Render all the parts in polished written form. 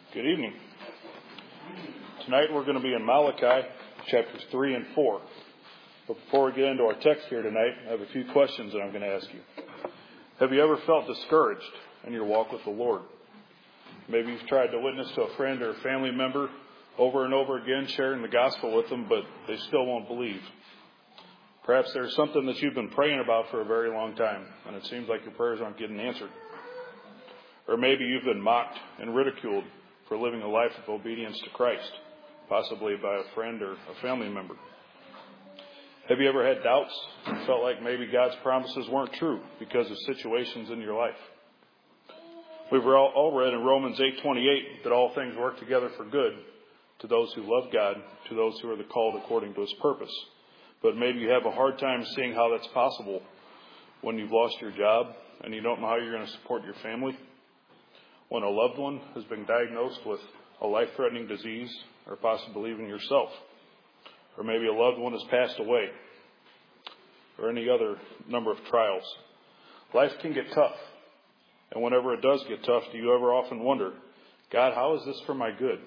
Good evening. Tonight we're going to be in Malachi chapters 3 and 4. But before we get into our text here tonight, I have a few questions that I'm going to ask you. Have you ever felt discouraged in your walk with the Lord? Maybe you've tried to witness to a friend or a family member over and over again, sharing the gospel with them, but they still won't believe. Perhaps there's something that you've been praying about for a very long time, and it seems like your prayers aren't getting answered. Or maybe you've been mocked and ridiculed for living a life of obedience to Christ, possibly by a friend or a family member. Have you ever had doubts and felt like maybe God's promises weren't true because of situations in your life? We've all read in Romans 8:28 that all things work together for good to those who love God, to those who are called according to his purpose. But maybe you have a hard time seeing how that's possible when you've lost your job and you don't know how you're going to support your family. When a loved one has been diagnosed with a life-threatening disease, or possibly even yourself. Or maybe a loved one has passed away, or any other number of trials. Life can get tough. And whenever it does get tough, do you ever often wonder, God, how is this for my good?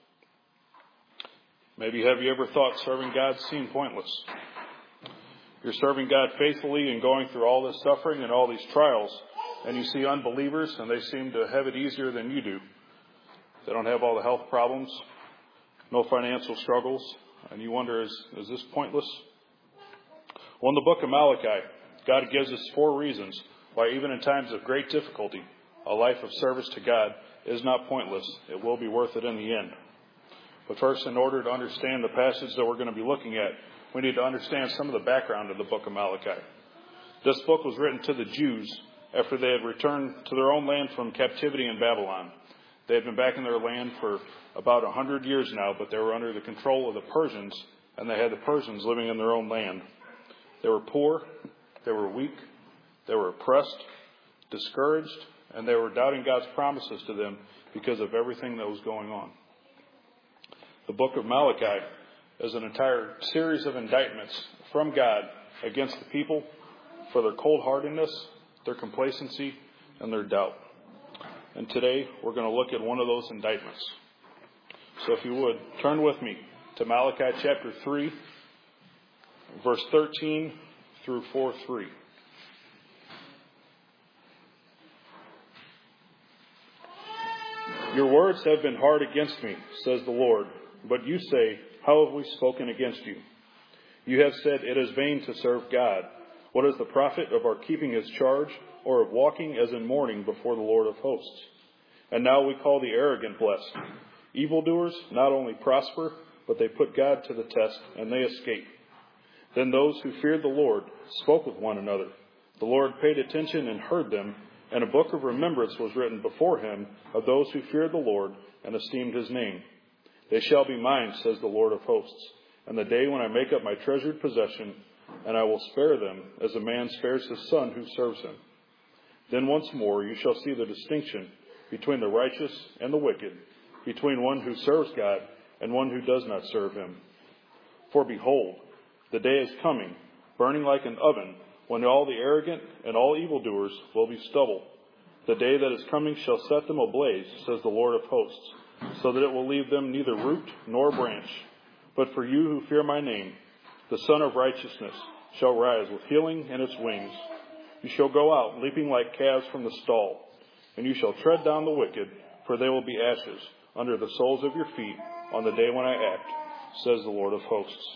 Maybe have you ever thought serving God seemed pointless? You're serving God faithfully and going through all this suffering and all these trials, and you see unbelievers, and they seem to have it easier than you do. They don't have all the health problems, no financial struggles, and you wonder, is this pointless? Well, in the book of Malachi, God gives us 4 reasons why even in times of great difficulty, a life of service to God is not pointless. It will be worth it in the end. But first, in order to understand the passage that we're going to be looking at, we need to understand some of the background of the book of Malachi. This book was written to the Jews after they had returned to their own land from captivity in Babylon. They had been back in their land for about 100 years now, but they were under the control of the Persians, and they had the Persians living in their own land. They were poor, they were weak, they were oppressed, discouraged, and they were doubting God's promises to them because of everything that was going on. The book of Malachi is an entire series of indictments from God against the people for their cold-heartedness, their complacency, and their doubt. And today, we're going to look at one of those indictments. So if you would, turn with me to Malachi chapter 3, verse 13 through 4:3. Your words have been hard against me, says the Lord, but you say, how have we spoken against you? You have said, it is vain to serve God. What is the profit of our keeping his charge, or of walking as in mourning before the Lord of hosts? And now we call the arrogant blessed. Evildoers not only prosper, but they put God to the test, and they escape. Then those who feared the Lord spoke with one another. The Lord paid attention and heard them, and a book of remembrance was written before him of those who feared the Lord and esteemed his name. They shall be mine, says the Lord of hosts, and the day when I make up my treasured possession, and I will spare them as a man spares his son who serves him. Then once more you shall see the distinction between the righteous and the wicked, between one who serves God and one who does not serve him. For behold, the day is coming, burning like an oven, when all the arrogant and all evildoers will be stubble. The day that is coming shall set them ablaze, says the Lord of hosts, so that it will leave them neither root nor branch. But for you who fear my name, the Son of Righteousness shall rise with healing in its wings. You shall go out leaping like calves from the stall, and you shall tread down the wicked, for they will be ashes under the soles of your feet on the day when I act, says the Lord of hosts.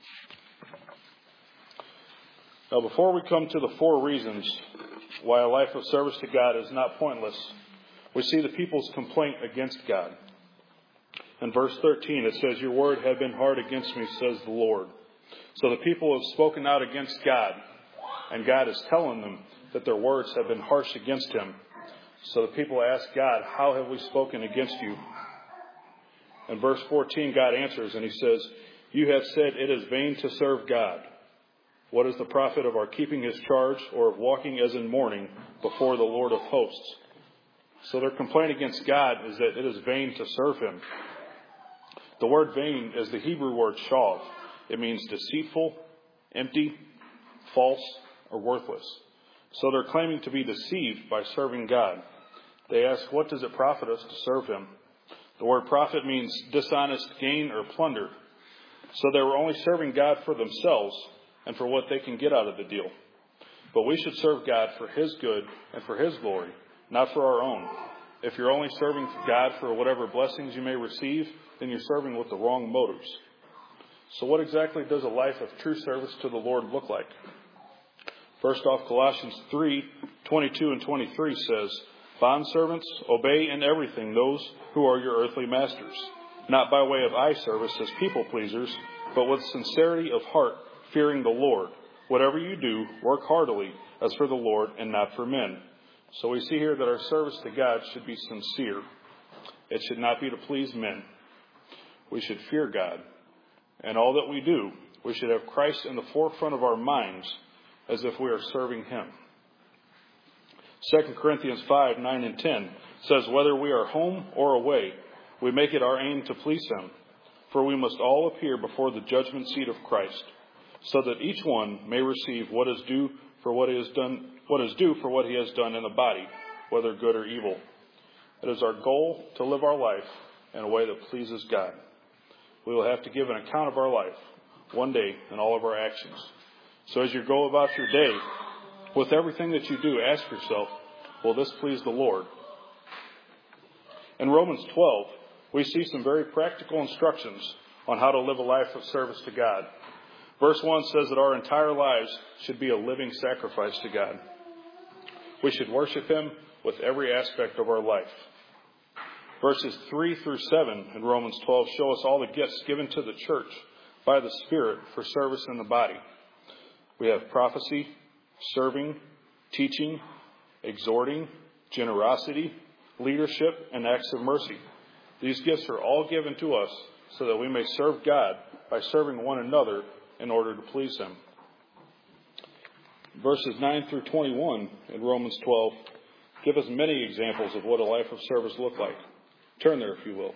Now, before we come to the 4 reasons why a life of service to God is not pointless, we see the people's complaint against God. In verse 13, it says, your word had been hard against me, says the Lord. So the people have spoken out against God, and God is telling them that their words have been harsh against him. So the people ask God, how have we spoken against you? In verse 14, God answers, and he says, you have said it is vain to serve God. What is the profit of our keeping his charge, or of walking as in mourning before the Lord of hosts? So their complaint against God is that it is vain to serve him. The word vain is the Hebrew word shav. It means deceitful, empty, false, or worthless. So they're claiming to be deceived by serving God. They ask, what does it profit us to serve him? The word profit means dishonest gain or plunder. So they were only serving God for themselves and for what they can get out of the deal. But we should serve God for His good and for His glory, not for our own. If you're only serving God for whatever blessings you may receive, then you're serving with the wrong motives. So what exactly does a life of true service to the Lord look like? First off, Colossians 3:22 and 23 says, "Bondservants, obey in everything those who are your earthly masters, not by way of eye service as people pleasers, but with sincerity of heart, fearing the Lord. Whatever you do, work heartily as for the Lord and not for men." So we see here that our service to God should be sincere. It should not be to please men. We should fear God. And all that we do, we should have Christ in the forefront of our minds as if we are serving Him. 2 Corinthians 5:9 and 10 says, "Whether we are home or away, we make it our aim to please Him. For we must all appear before the judgment seat of Christ, so that each one may receive what is due for what he has done in the body, whether good or evil." It is our goal to live our life in a way that pleases God. We will have to give an account of our life one day in all of our actions. So as you go about your day, with everything that you do, ask yourself, will this please the Lord? In Romans 12, we see some very practical instructions on how to live a life of service to God. Verse 1 says that our entire lives should be a living sacrifice to God. We should worship Him with every aspect of our life. Verses 3 through 7 in Romans 12 show us all the gifts given to the church by the Spirit for service in the body. We have prophecy, serving, teaching, exhorting, generosity, leadership, and acts of mercy. These gifts are all given to us so that we may serve God by serving one another in order to please Him. Verses 9 through 21 in Romans 12 give us many examples of what a life of service looks like. Turn there if you will.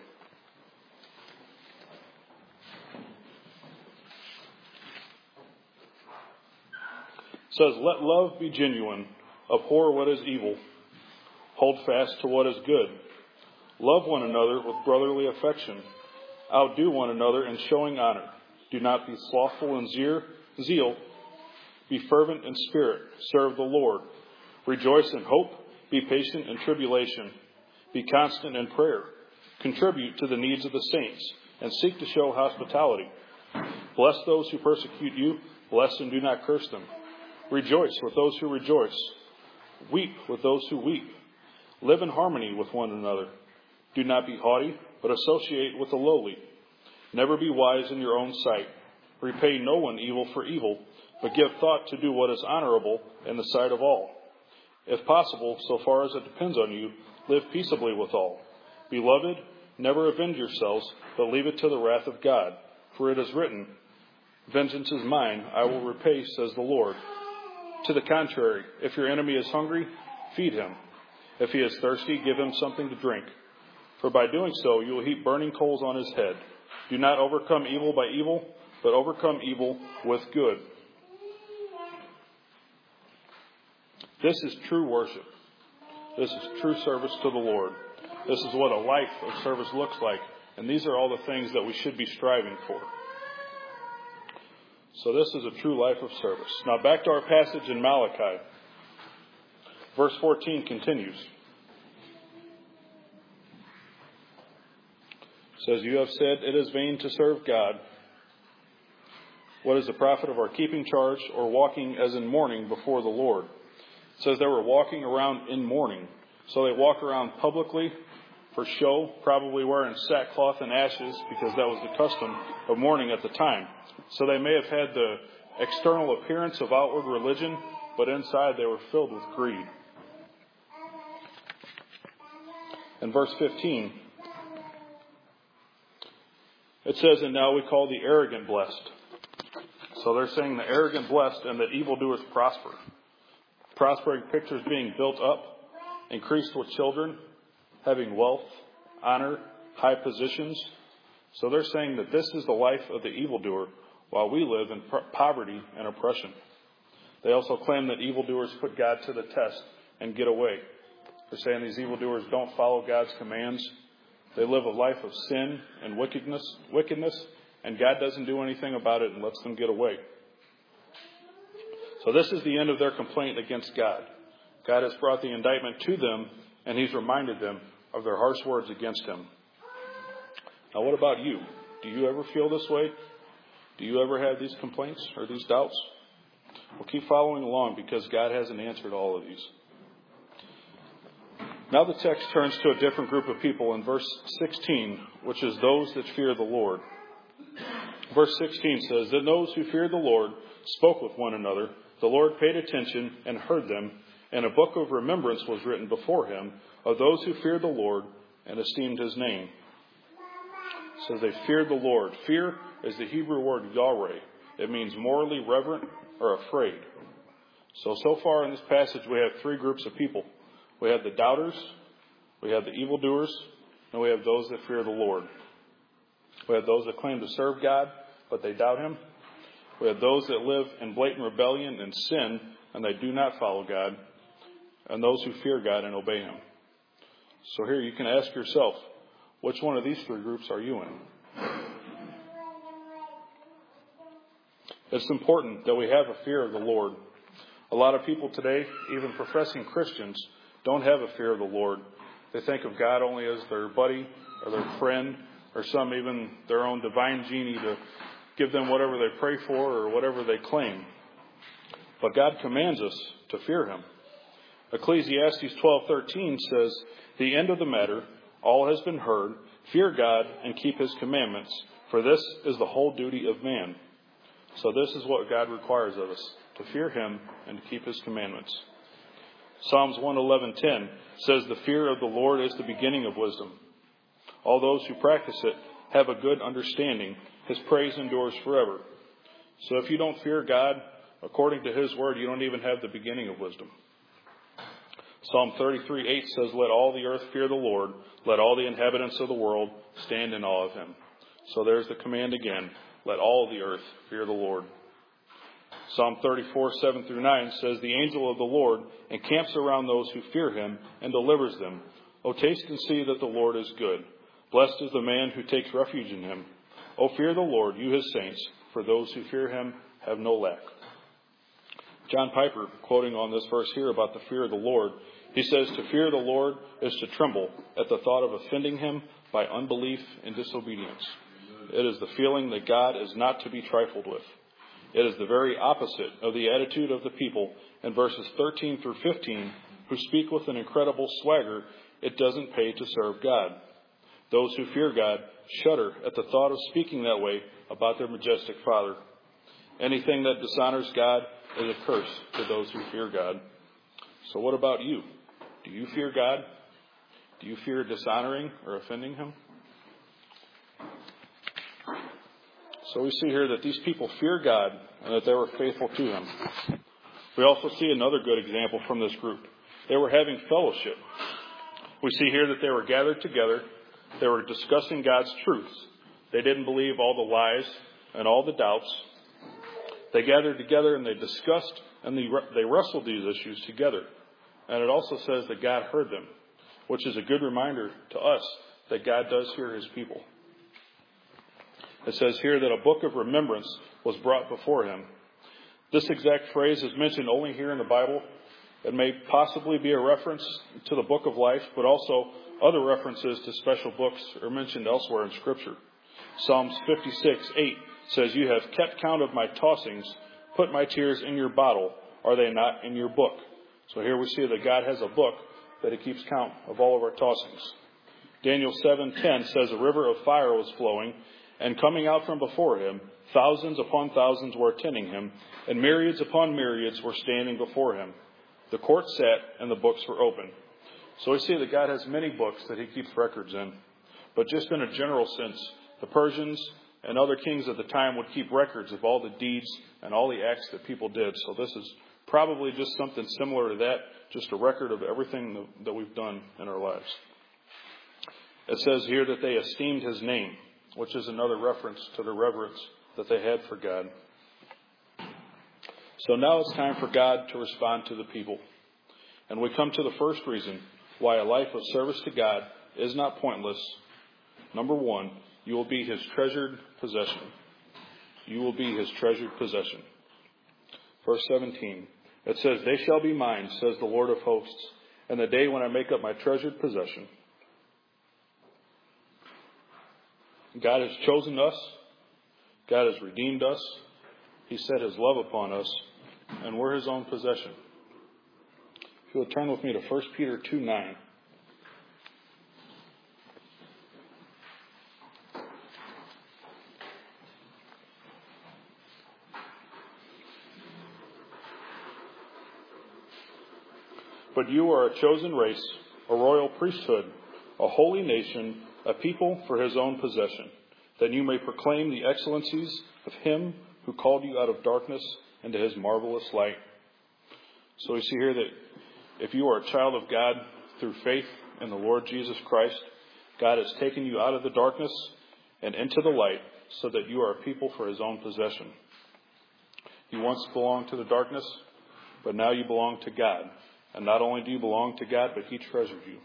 It says, "Let love be genuine, abhor what is evil, hold fast to what is good. Love one another with brotherly affection, outdo one another in showing honor. Do not be slothful in zeal, be fervent in spirit, serve the Lord. Rejoice in hope, be patient in tribulation, be constant in prayer. Contribute to the needs of the saints, and seek to show hospitality. Bless those who persecute you, bless and do not curse them. Rejoice with those who rejoice, weep with those who weep. Live in harmony with one another. Do not be haughty, but associate with the lowly. Never be wise in your own sight. Repay no one evil for evil, but give thought to do what is honorable in the sight of all. If possible, so far as it depends on you, live peaceably with all. Beloved, never avenge yourselves, but leave it to the wrath of God. For it is written, 'Vengeance is mine, I will repay, says the Lord.' To the contrary, if your enemy is hungry, feed him. If he is thirsty, give him something to drink. For by doing so, you will heap burning coals on his head. Do not overcome evil by evil, but overcome evil with good." This is true worship. This is true service to the Lord. This is what a life of service looks like. And these are all the things that we should be striving for. So this is a true life of service. Now back to our passage in Malachi. Verse 14 continues. It says, "You have said it is vain to serve God. What is the profit of our keeping charge or walking as in mourning before the Lord?" It says they were walking around in mourning. So they walk around publicly for show, probably wearing sackcloth and ashes because that was the custom of mourning at the time. So they may have had the external appearance of outward religion, but inside they were filled with greed. In verse 15, it says, "And now we call the arrogant blessed." So they're saying the arrogant blessed and that evildoers prosper. Prospering pictures being built up, increased with children, having wealth, honor, high positions. So they're saying that this is the life of the evildoer while we live in poverty and oppression. They also claim that evildoers put God to the test and get away. They're saying these evildoers don't follow God's commands. They live a life of sin and wickedness, and God doesn't do anything about it and lets them get away. So this is the end of their complaint against God. God has brought the indictment to them, and he's reminded them of their harsh words against him. Now, what about you? Do you ever feel this way? Do you ever have these complaints or these doubts? Well, keep following along because God hasn't answered all of these. Now the text turns to a different group of people in verse 16, which is those that fear the Lord. Verse 16 says, "Then those who feared the Lord spoke with one another. The Lord paid attention and heard them, and a book of remembrance was written before him of those who feared the Lord and esteemed his name." So they feared the Lord. Fear is the Hebrew word yareh. It means morally reverent or afraid. So far in this passage we have three groups of people. We have the doubters, we have the evildoers, and we have those that fear the Lord. We have those that claim to serve God, but they doubt him. We have those that live in blatant rebellion and sin, and they do not follow God. And those who fear God and obey him. So here you can ask yourself, which one of these three groups are you in? It's important that we have a fear of the Lord. A lot of people today, even professing Christians, don't have a fear of the Lord. They think of God only as their buddy or their friend or some even their own divine genie to give them whatever they pray for or whatever they claim. But God commands us to fear him. Ecclesiastes 12:13 says, "The end of the matter, all has been heard. Fear God and keep his commandments, for this is the whole duty of man." So this is what God requires of us, to fear him and to keep his commandments. Psalms 111:10 says, "The fear of the Lord is the beginning of wisdom. All those who practice it have a good understanding. His praise endures forever." So if you don't fear God according to his word, you don't even have the beginning of wisdom. Psalm 33:8 says, "Let all the earth fear the Lord. Let all the inhabitants of the world stand in awe of him." So there's the command again. Let all the earth fear the Lord. Psalm 34:7-9 says, "The angel of the Lord encamps around those who fear him and delivers them. O taste and see that the Lord is good. Blessed is the man who takes refuge in him. O fear the Lord, you his saints, for those who fear him have no lack." John Piper, quoting on this verse here about the fear of the Lord, he says, "To fear the Lord is to tremble at the thought of offending him by unbelief and disobedience. It is the feeling that God is not to be trifled with. It is the very opposite of the attitude of the people in verses 13-15, who speak with an incredible swagger. It doesn't pay to serve God. Those who fear God shudder at the thought of speaking that way about their majestic Father. Anything that dishonors God is a curse to those who fear God." So what about you? Do you fear God? Do you fear dishonoring or offending him? So we see here that these people fear God and that they were faithful to him. We also see another good example from this group. They were having fellowship. We see here that they were gathered together. They were discussing God's truths. They didn't believe all the lies and all the doubts. They gathered together and they discussed and they wrestled these issues together. And it also says that God heard them, which is a good reminder to us that God does hear his people. It says here that a book of remembrance was brought before him. This exact phrase is mentioned only here in the Bible. It may possibly be a reference to the book of life, but also other references to special books are mentioned elsewhere in Scripture. Psalms 56:8 says, "You have kept count of my tossings. Put my tears in your bottle. Are they not in your book?" So here we see that God has a book that he keeps count of all of our tossings. Daniel 7:10 says, "A river of fire was flowing, and coming out from before him, thousands upon thousands were attending him, and myriads upon myriads were standing before him. The court sat, and the books were open." So we see that God has many books that he keeps records in. But just in a general sense, the Persians and other kings at the time would keep records of all the deeds and all the acts that people did. So this is probably just something similar to that, just a record of everything that we've done in our lives. It says here that they esteemed his name, which is another reference to the reverence that they had for God. So now it's time for God to respond to the people. And we come to the first reason why a life of service to God is not pointless Number 1, you will be his treasured possession. You will be his treasured possession. Verse 17, it says, they shall be mine, says the Lord of hosts, in the day when I make up my treasured possession. God has chosen us. God has redeemed us. He set his love upon us, and we're his own possession. If you'll turn with me to 1 Peter 2:9. But you are a chosen race, a royal priesthood, a holy nation, a people for his own possession, that you may proclaim the excellencies of him who called you out of darkness into his marvelous light. So we see here that if you are a child of God through faith in the Lord Jesus Christ, God has taken you out of the darkness and into the light so that you are a people for his own possession. You once belonged to the darkness, but now you belong to God. And not only do you belong to God, but he treasured you.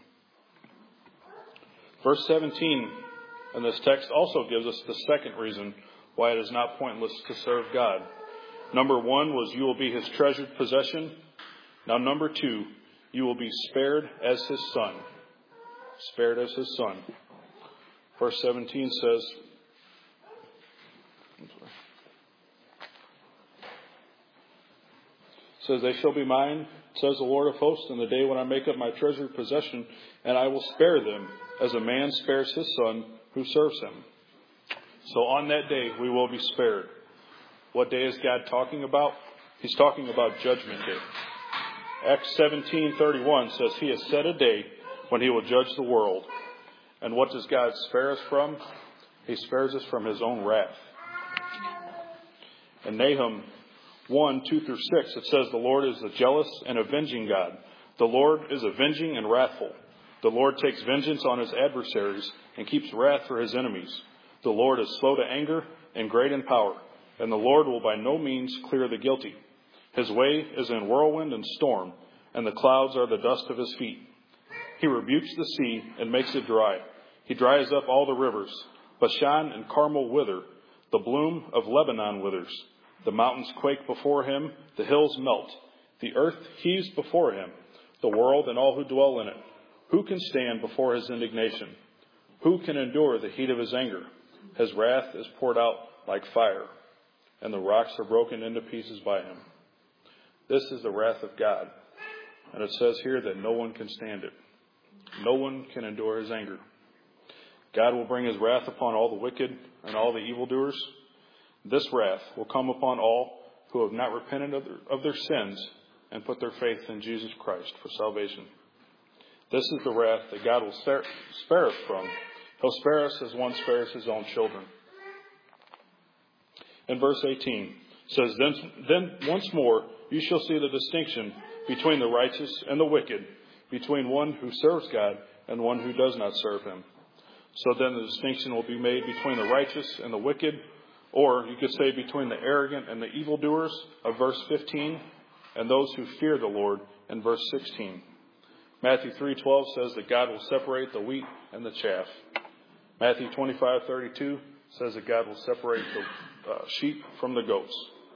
Verse 17 in this text also gives us the second reason why it is not pointless to serve God. Number 1 was you will be his treasured possession. Now number 2, you will be spared as his son. Spared as his son. Verse 17 says, they shall be mine, says the Lord of hosts, in the day when I make up my treasured possession, and I will spare them as a man spares his son who serves him. So on that day, we will be spared. What day is God talking about? He's talking about Judgment Day. Acts 17:31 says he has set a day when he will judge the world. And what does God spare us from? He spares us from his own wrath. In Nahum 1:2-6, it says, the Lord is a jealous and avenging God. The Lord is avenging and wrathful. The Lord takes vengeance on his adversaries and keeps wrath for his enemies. The Lord is slow to anger and great in power, and the Lord will by no means clear the guilty. His way is in whirlwind and storm, and the clouds are the dust of his feet. He rebukes the sea and makes it dry. He dries up all the rivers. Bashan and Carmel wither. The bloom of Lebanon withers. The mountains quake before him. The hills melt. The earth heaves before him. The world and all who dwell in it. Who can stand before his indignation? Who can endure the heat of his anger? His wrath is poured out like fire, and the rocks are broken into pieces by him. This is the wrath of God. And it says here that no one can stand it. No one can endure his anger. God will bring his wrath upon all the wicked and all the evildoers. This wrath will come upon all who have not repented of their sins and put their faith in Jesus Christ for salvation. This is the wrath that God will spare us from. He'll spare us as one spares his own children. In verse 18, it says, Then once more you shall see the distinction between the righteous and the wicked, between one who serves God and one who does not serve him. So then the distinction will be made between the righteous and the wicked, or you could say between the arrogant and the evildoers of verse 15, and those who fear the Lord in verse 16. Matthew 3:12 says that God will separate the wheat and the chaff. Matthew 25:32 says that God will separate the sheep from the goats.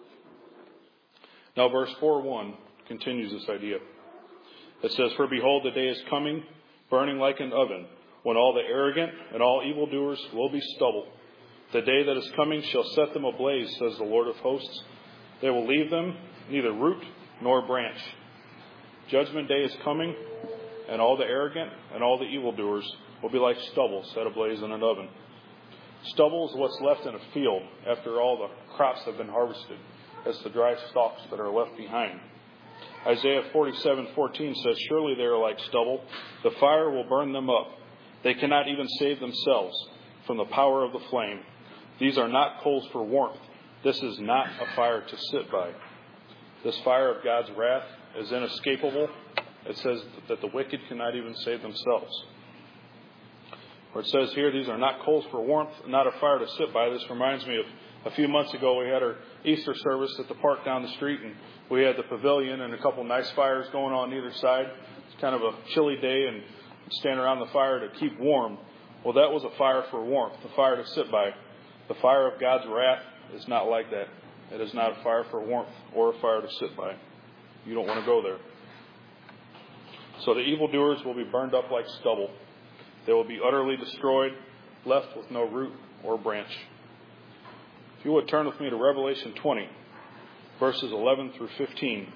Now verse 4:1 continues this idea. It says, For behold, the day is coming, burning like an oven, when all the arrogant and all evildoers will be stubble. The day that is coming shall set them ablaze, says the Lord of hosts. They will leave them neither root nor branch. Judgment day is coming, and all the arrogant and all the evildoers will be like stubble set ablaze in an oven. Stubble is what's left in a field after all the crops have been harvested. It's the dry stalks that are left behind. Isaiah 47:14 says, Surely they are like stubble. The fire will burn them up. They cannot even save themselves from the power of the flame. These are not coals for warmth. This is not a fire to sit by. This fire of God's wrath is inescapable. It says that the wicked cannot even save themselves. Where it says here, these are not coals for warmth, not a fire to sit by. This reminds me of a few months ago we had our Easter service at the park down the street, and we had the pavilion and a couple nice fires going on either side. It's kind of a chilly day, and stand around the fire to keep warm. Well, that was a fire for warmth, a fire to sit by. The fire of God's wrath is not like that. It is not a fire for warmth or a fire to sit by. You don't want to go there. So the evildoers will be burned up like stubble. They will be utterly destroyed, left with no root or branch. If you would turn with me to Revelation 20, verses 11 through 15.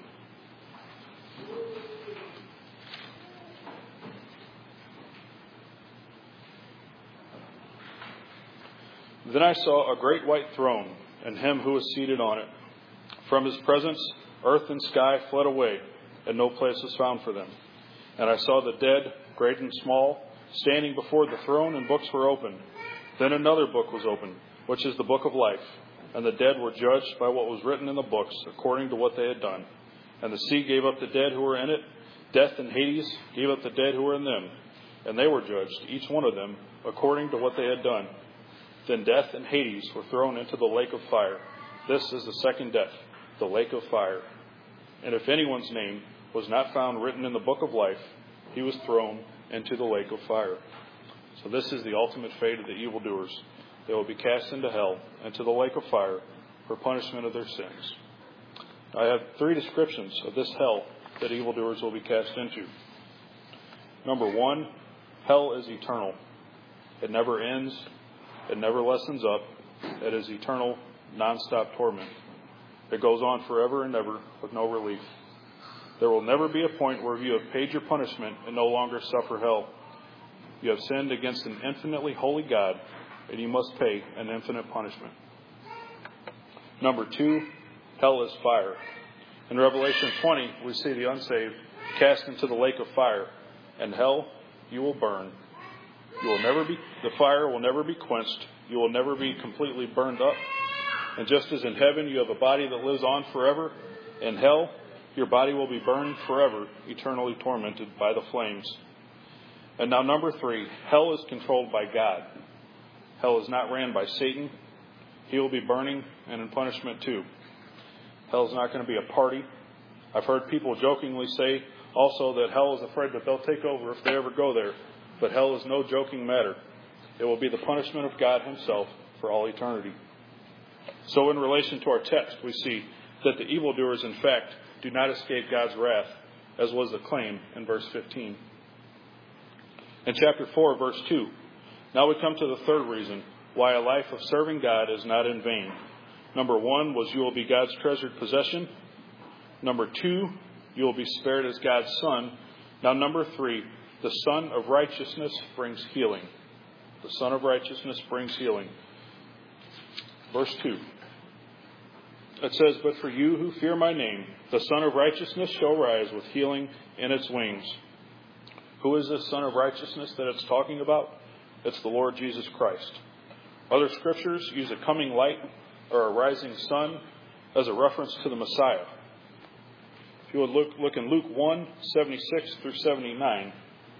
Then I saw a great white throne, and him who was seated on it. From his presence, earth and sky fled away, and no place was found for them. And I saw the dead, great and small, standing before the throne, and books were opened. Then another book was opened, which is the book of life. And the dead were judged by what was written in the books, according to what they had done. And the sea gave up the dead who were in it. Death and Hades gave up the dead who were in them. And they were judged, each one of them, according to what they had done. Then death and Hades were thrown into the lake of fire. This is the second death, the lake of fire. And if anyone's name was not found written in the book of life, he was thrown into the lake of fire. So this is the ultimate fate of the evildoers. They will be cast into hell, into the lake of fire, for punishment of their sins. I have 3 descriptions of this hell that evildoers will be cast into. Number 1, hell is eternal. It never ends. It never lessens up. It is eternal, non-stop torment. It goes on forever and ever with no relief. There will never be a point where you have paid your punishment and no longer suffer hell. You have sinned against an infinitely holy God, and you must pay an infinite punishment. Number 2, hell is fire. In Revelation 20, we see the unsaved cast into the lake of fire. And hell, you will burn. The fire will never be quenched. You will never be completely burned up. And just as in heaven you have a body that lives on forever, in hell your body will be burned forever, eternally tormented by the flames. And now number 3, hell is controlled by God. Hell is not ran by Satan. He will be burning and in punishment too. Hell is not going to be a party. I've heard people jokingly say also that hell is afraid that they'll take over if they ever go there. But hell is no joking matter. It will be the punishment of God himself for all eternity. So in relation to our text, we see that the evildoers, in fact, do not escape God's wrath, as was the claim in verse 15. In chapter 4, verse 2, now we come to the third reason why a life of serving God is not in vain. Number 1 was you will be God's treasured possession. Number 2, you will be spared as God's son. Now number 3, the Son of Righteousness brings healing. The Son of Righteousness brings healing. Verse 2. It says, but for you who fear my name, the Son of Righteousness shall rise with healing in its wings. Who is this Son of Righteousness that it's talking about? It's the Lord Jesus Christ. Other scriptures use a coming light or a rising sun as a reference to the Messiah. If you would look in Luke 1, 76 through 79.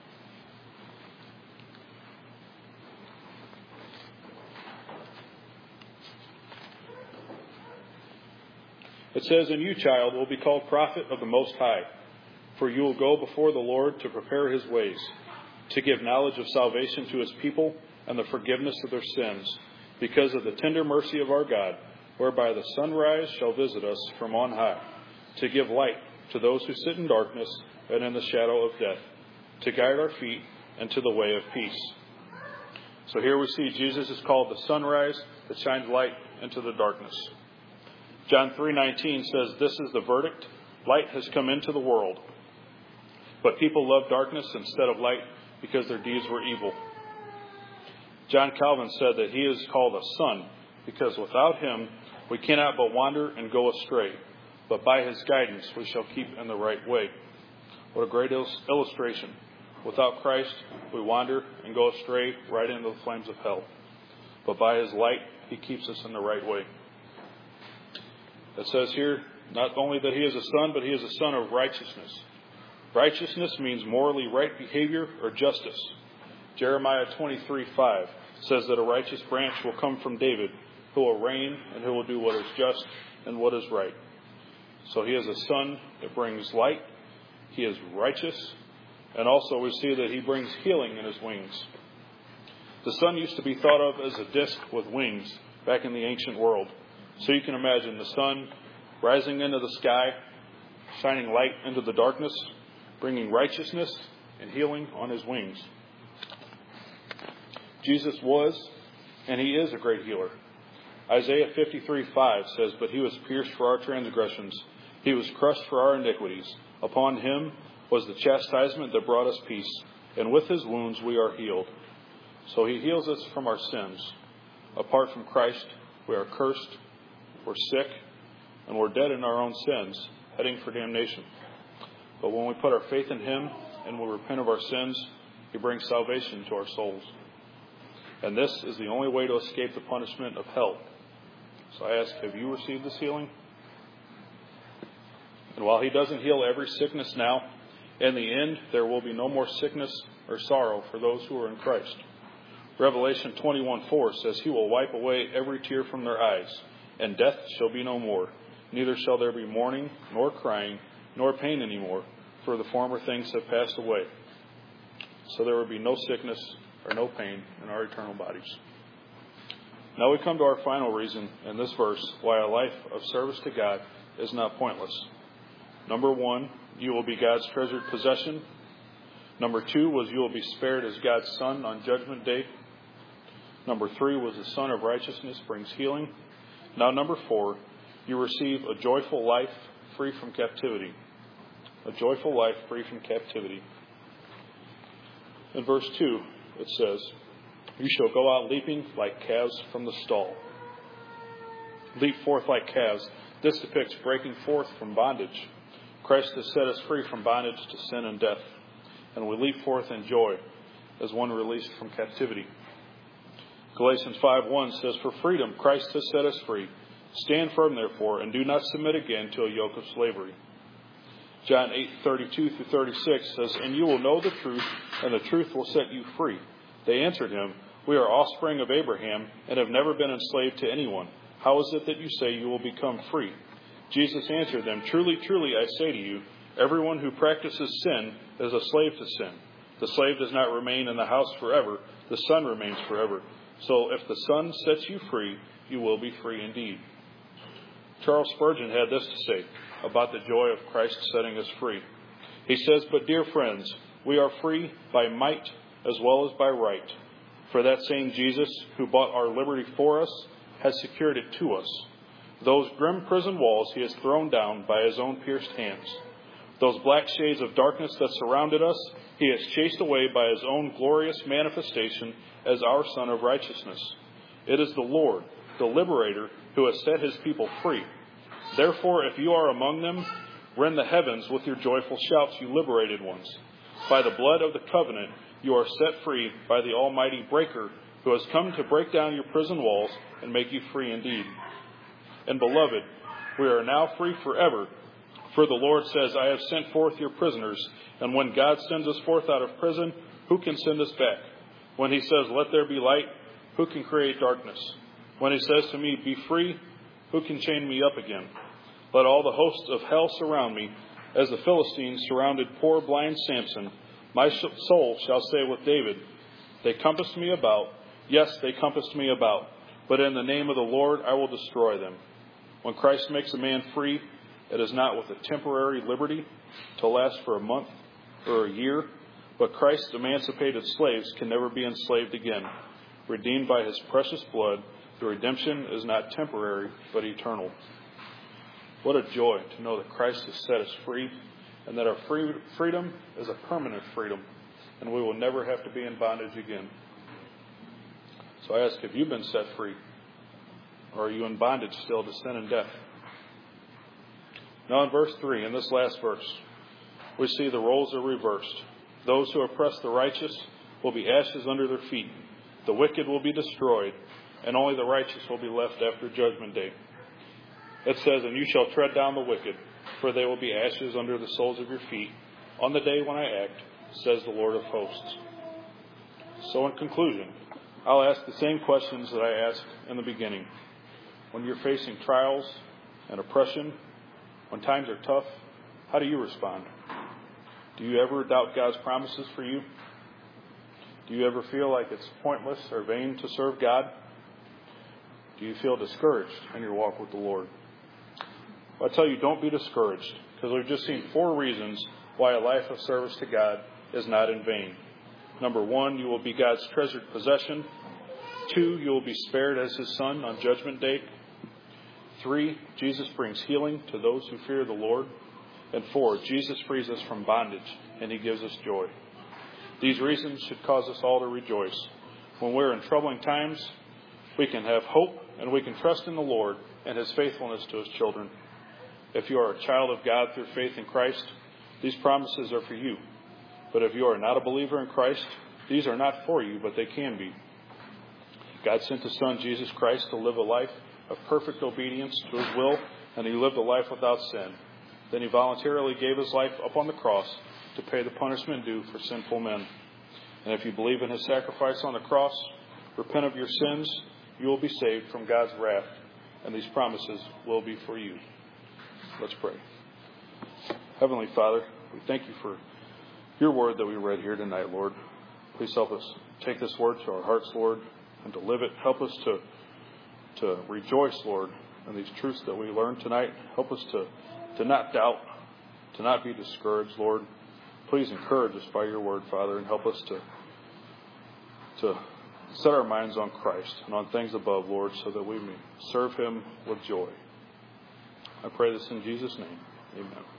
It says, and you, child, will be called prophet of the Most High, for you will go before the Lord to prepare his ways, to give knowledge of salvation to his people and the forgiveness of their sins, because of the tender mercy of our God, whereby the sunrise shall visit us from on high, to give light to those who sit in darkness and in the shadow of death, to guide our feet into the way of peace. So here we see Jesus is called the sunrise that shines light into the darkness. John 3:19 says, this is the verdict. Light has come into the world. But people love darkness instead of light because their deeds were evil. John Calvin said that he is called a son because without him we cannot but wander and go astray. But by his guidance we shall keep in the right way. What a great illustration. Without Christ we wander and go astray right into the flames of hell. But by his light he keeps us in the right way. It says here, not only that he is a son, but he is a son of righteousness. Righteousness means morally right behavior or justice. Jeremiah 23:5 says that a righteous branch will come from David, who will reign and who will do what is just and what is right. So he is a son that brings light. He is righteous. And also we see that he brings healing in his wings. The sun used to be thought of as a disk with wings back in the ancient world. So you can imagine the sun rising into the sky, shining light into the darkness, bringing righteousness and healing on his wings. Jesus was, and he is a great healer. Isaiah 53:5 says, "But he was pierced for our transgressions. He was crushed for our iniquities. Upon him was the chastisement that brought us peace, and with his wounds we are healed." So he heals us from our sins. Apart from Christ, we are cursed, we're sick, and we're dead in our own sins, heading for damnation. But when we put our faith in him and we repent of our sins, he brings salvation to our souls. And this is the only way to escape the punishment of hell. So I ask, have you received this healing? And while he doesn't heal every sickness now, in the end, there will be no more sickness or sorrow for those who are in Christ. Revelation 21:4 says, "He will wipe away every tear from their eyes, and death shall be no more. Neither shall there be mourning, nor crying, nor pain anymore, for the former things have passed away." So there will be no sickness or no pain in our eternal bodies. Now we come to our final reason in this verse why a life of service to God is not pointless. Number 1, you will be God's treasured possession. Number 2 was you will be spared as God's son on Judgment Day. Number 3 was the Son of Righteousness brings healing. Now number 4, you receive a joyful life free from captivity. A joyful life free from captivity. In verse 2, it says, "You shall go out leaping like calves from the stall." Leap forth like calves. This depicts breaking forth from bondage. Christ has set us free from bondage to sin and death, and we leap forth in joy as one released from captivity. Galatians 5:1 says, "For freedom Christ has set us free. Stand firm, therefore, and do not submit again to a yoke of slavery." John 8:32-36 says, "And you will know the truth, and the truth will set you free." They answered him, "We are offspring of Abraham and have never been enslaved to anyone. How is it that you say you will become free?" Jesus answered them, "Truly, truly, I say to you, everyone who practices sin is a slave to sin. The slave does not remain in the house forever. The son remains forever. So if the Son sets you free, you will be free indeed." Charles Spurgeon had this to say about the joy of Christ setting us free. He says, "But dear friends, we are free by might as well as by right. For that same Jesus who bought our liberty for us has secured it to us. Those grim prison walls he has thrown down by his own pierced hands. Those black shades of darkness that surrounded us, he has chased away by his own glorious manifestation as our Son of Righteousness. It is the Lord, the Liberator, who has set his people free. Therefore, if you are among them, rend the heavens with your joyful shouts, you liberated ones. By the blood of the covenant, you are set free by the Almighty Breaker, who has come to break down your prison walls and make you free indeed. And beloved, we are now free forever. For the Lord says, I have sent forth your prisoners. And when God sends us forth out of prison, who can send us back? When he says, let there be light, who can create darkness? When he says to me, be free, who can chain me up again? Let all the hosts of hell surround me, as the Philistines surrounded poor blind Samson. My soul shall say with David, they compassed me about. Yes, they compassed me about. But in the name of the Lord, I will destroy them. When Christ makes a man free, it is not with a temporary liberty to last for a month or a year, but Christ's emancipated slaves can never be enslaved again. Redeemed by his precious blood, the redemption is not temporary, but eternal. What a joy to know that Christ has set us free, and that our freedom is a permanent freedom, and we will never have to be in bondage again. So I ask, have you been set free? Or are you in bondage still to sin and death? Now in verse 3, in this last verse, we see the roles are reversed. Those who oppress the righteous will be ashes under their feet. The wicked will be destroyed, and only the righteous will be left after Judgment Day. It says, and you shall tread down the wicked, for they will be ashes under the soles of your feet on the day when I act, says the Lord of hosts. So in conclusion, I'll ask the same questions that I asked in the beginning. When you're facing trials and oppression, when times are tough, how do you respond? Do you ever doubt God's promises for you? Do you ever feel like it's pointless or vain to serve God? Do you feel discouraged in your walk with the Lord? Well, I tell you, don't be discouraged, because we've just seen 4 reasons why a life of service to God is not in vain. Number 1, you will be God's treasured possession. 2, you will be spared as His son on Judgment Day. 3, Jesus brings healing to those who fear the Lord. And 4, Jesus frees us from bondage, and He gives us joy. These reasons should cause us all to rejoice. When we're in troubling times, we can have hope, and we can trust in the Lord and His faithfulness to His children. If you are a child of God through faith in Christ, these promises are for you. But if you are not a believer in Christ, these are not for you, but they can be. God sent His Son, Jesus Christ, to live a life of perfect obedience to His will, and He lived a life without sin. Then He voluntarily gave His life up on the cross to pay the punishment due for sinful men. And if you believe in His sacrifice on the cross, repent of your sins, you will be saved from God's wrath, and these promises will be for you. Let's pray. Heavenly Father, we thank you for your word that we read here tonight, Lord. Please help us take this word to our hearts, Lord, and to live it. Help us to rejoice, Lord, in these truths that we learned tonight. Help us to not doubt, to not be discouraged, Lord. Please encourage us by your word, Father, and help us to set our minds on Christ and on things above, Lord, so that we may serve Him with joy. I pray this in Jesus' name. Amen.